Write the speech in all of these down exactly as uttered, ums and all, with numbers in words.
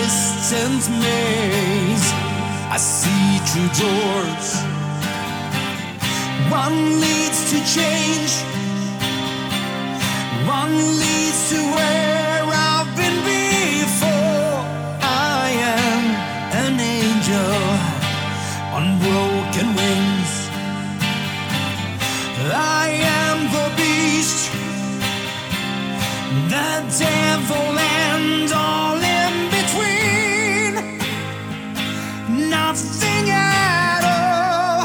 distant maze. I see true doors. One leads to change, one leads to where I've been before. I am an angel on broken wings. I am the beast, the devil and all in between. Nothing at all.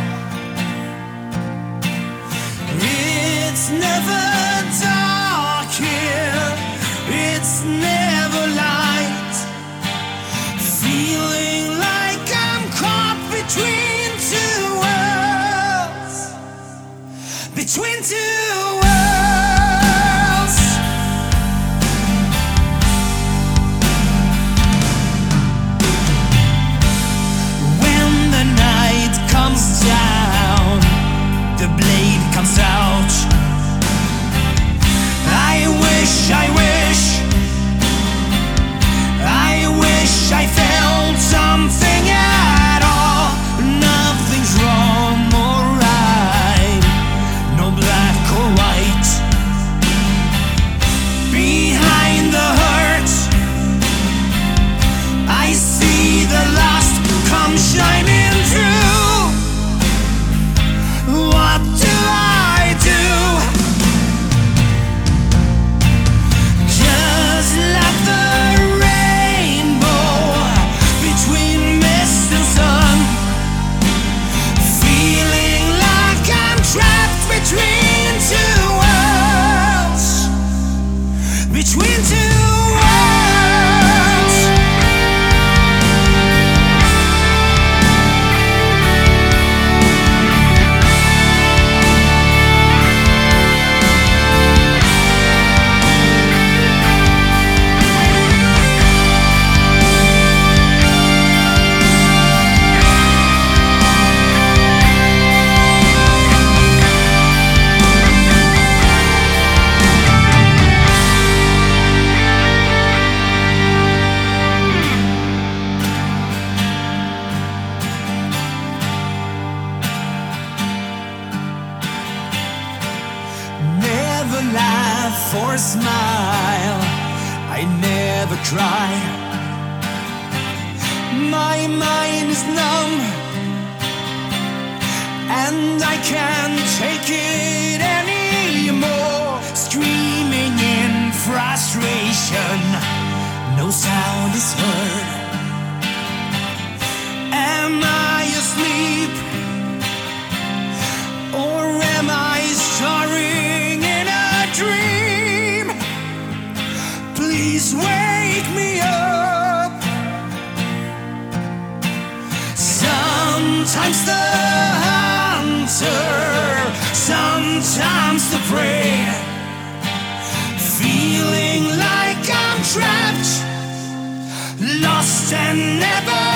It's never dark here, it's never light. Feeling like I'm caught between two worlds, between two worlds. When the night comes down, the blade comes out. I wish, I wish, I wish I felt something at all. Nothing's wrong or right, no black or white. Behind the hurt, I see the lust come shining through. What do I do? Just like the rainbow between mist and sun, feeling like I'm trapped between two worlds, between two worlds. Never laugh or smile, I never cry. My mind is numb, and I can't take it anymore. Screaming in frustration, no sound is heard. Am I asleep, or am I soaring in a dream? Please wake me up. Sometimes the hunter, sometimes the prey. Feeling like I'm trapped, lost and never